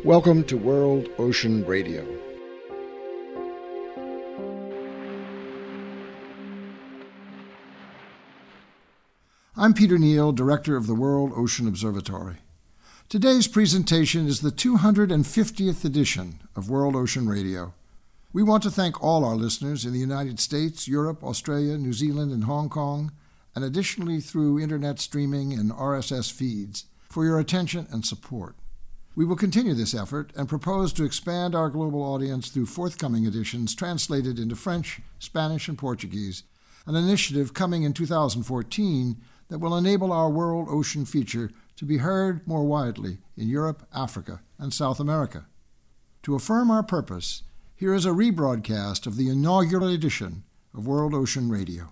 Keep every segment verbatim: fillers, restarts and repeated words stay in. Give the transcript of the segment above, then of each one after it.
Welcome to World Ocean Radio. I'm Peter Neal, Director of the World Ocean Observatory. Today's presentation is the two hundred fiftieth edition of World Ocean Radio. We want to thank all our listeners in the United States, Europe, Australia, New Zealand, and Hong Kong, and additionally through internet streaming and R S S feeds, for your attention and support. We will continue this effort and propose to expand our global audience through forthcoming editions translated into French, Spanish, and Portuguese, an initiative coming in two thousand fourteen that will enable our World Ocean feature to be heard more widely in Europe, Africa, and South America. To affirm our purpose, here is a rebroadcast of the inaugural edition of World Ocean Radio.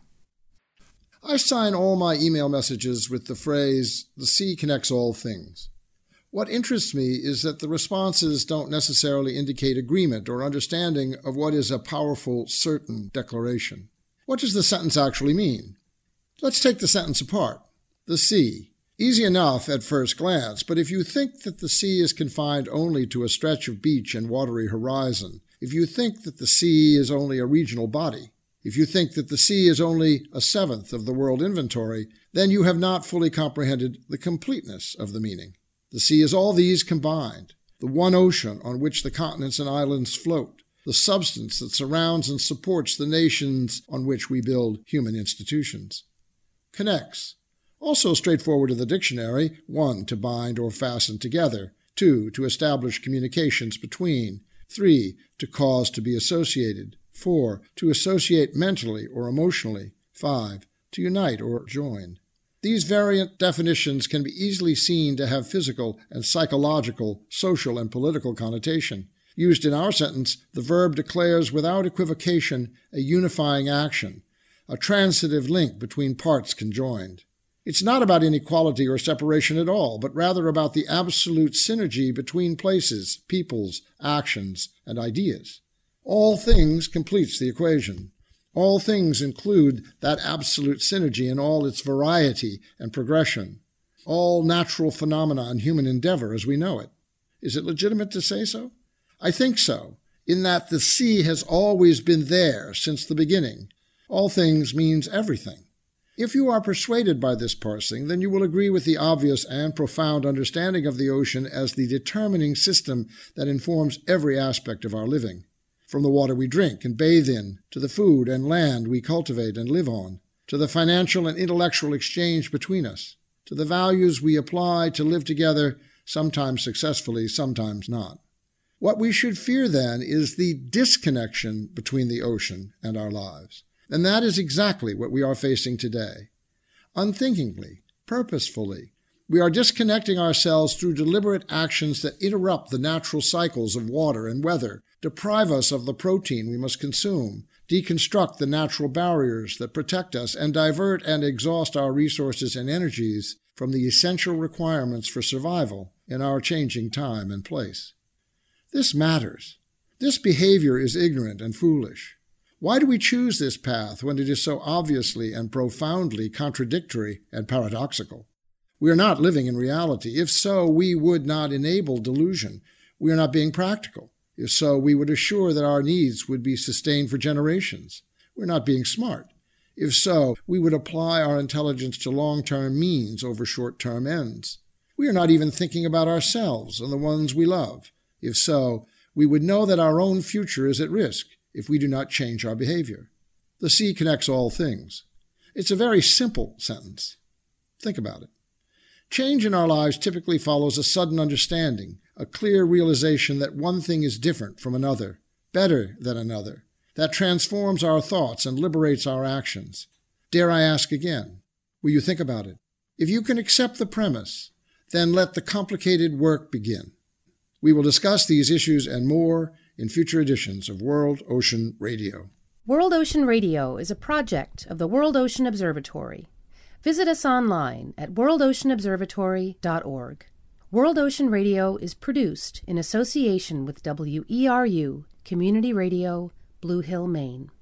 I sign all my email messages with the phrase, "The sea connects all things." What interests me is that the responses don't necessarily indicate agreement or understanding of what is a powerful, certain declaration. What does the sentence actually mean? Let's take the sentence apart. The sea. Easy enough at first glance, but if you think that the sea is confined only to a stretch of beach and watery horizon, if you think that the sea is only a regional body, if you think that the sea is only a seventh of the world inventory, then you have not fully comprehended the completeness of the meaning. The sea is all these combined, the one ocean on which the continents and islands float, the substance that surrounds and supports the nations on which we build human institutions. Connects. Also straightforward to the dictionary, one, to bind or fasten together, two, to establish communications between, three, to cause to be associated, four, to associate mentally or emotionally, five, to unite or join. These variant definitions can be easily seen to have physical and psychological, social and political connotation. Used in our sentence, the verb declares without equivocation a unifying action, a transitive link between parts conjoined. It's not about inequality or separation at all, but rather about the absolute synergy between places, peoples, actions, and ideas. All things completes the equation. All things include that absolute synergy in all its variety and progression. All natural phenomena and human endeavor as we know it. Is it legitimate to say so? I think so, in that the sea has always been there since the beginning. All things means everything. If you are persuaded by this parsing, then you will agree with the obvious and profound understanding of the ocean as the determining system that informs every aspect of our living. From the water we drink and bathe in, to the food and land we cultivate and live on, to the financial and intellectual exchange between us, to the values we apply to live together, sometimes successfully, sometimes not. What we should fear, then, is the disconnection between the ocean and our lives. And that is exactly what we are facing today. Unthinkingly, purposefully, we are disconnecting ourselves through deliberate actions that interrupt the natural cycles of water and weather, deprive us of the protein we must consume, deconstruct the natural barriers that protect us, and divert and exhaust our resources and energies from the essential requirements for survival in our changing time and place. This matters. This behavior is ignorant and foolish. Why do we choose this path when it is so obviously and profoundly contradictory and paradoxical? We are not living in reality. If so, we would not enable delusion. We are not being practical. If so, we would assure that our needs would be sustained for generations. We're not being smart. If so, we would apply our intelligence to long-term means over short-term ends. We are not even thinking about ourselves and the ones we love. If so, we would know that our own future is at risk if we do not change our behavior. The sea connects all things. It's a very simple sentence. Think about it. Change in our lives typically follows a sudden understanding, a clear realization that one thing is different from another, better than another, that transforms our thoughts and liberates our actions. Dare I ask again, will you think about it? If you can accept the premise, then let the complicated work begin. We will discuss these issues and more in future editions of World Ocean Radio. World Ocean Radio is a project of the World Ocean Observatory. Visit us online at world ocean observatory dot org. World Ocean Radio is produced in association with W E R U Community Radio, Blue Hill, Maine.